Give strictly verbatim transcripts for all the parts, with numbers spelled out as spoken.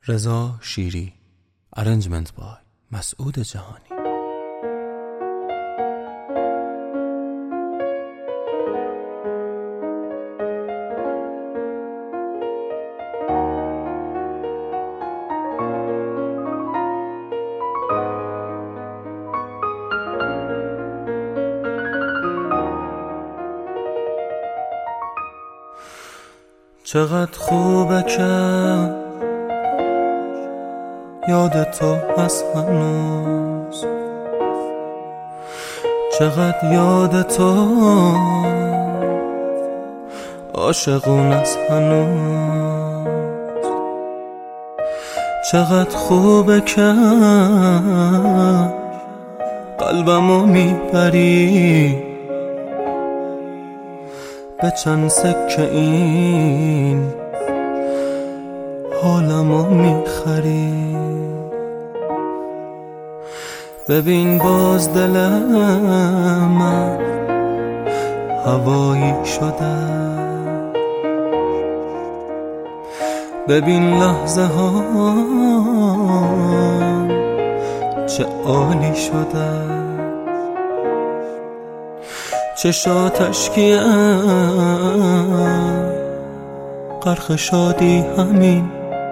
رضا شیری. ارنجمنت بای مسعود جهانی. چقدر خوبه که یاد تو هست هنوز، چقدر یاد تو عاشقون است هنوز، چقدر خوبه که قلبمو میبری به چند سکه این حالمو میخری. ببین باز دل من هوایی شده، ببین لحظه ها چه عالی شده، چشاتش کیه غرق شادی همین،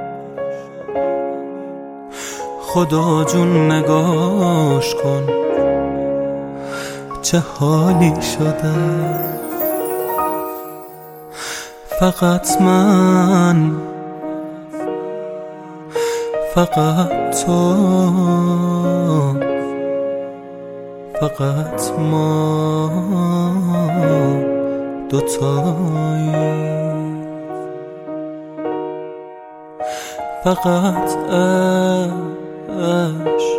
خدا جون نگاش کن چه حالی شده. فقط من، فقط تو، فقط ما دوتایی، فقط عشق،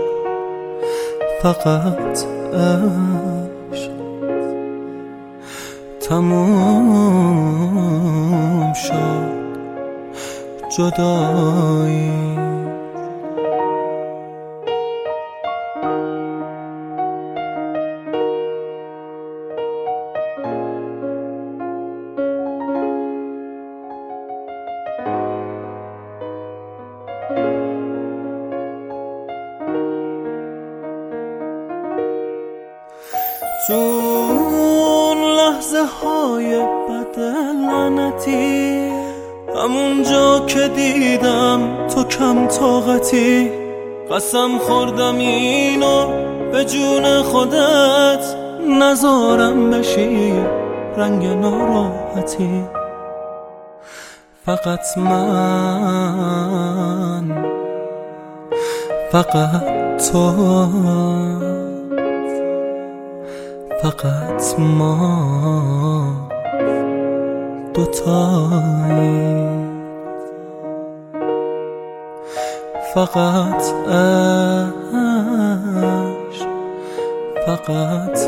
فقط عشق، تموم شد جدایی. تو اون لحظه های بد لعنتی، همون جا که دیدم تو کم طاقتی، قسم خوردم اینو به جون خودت نذارم بشی رنگ ناراحتی. فقط من، فقط تو، فقط ما دوتایی، فقط عشق، فقط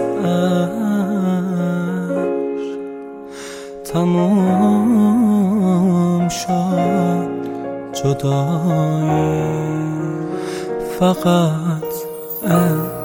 عشق، تموم شد جدایی. فقط عشق.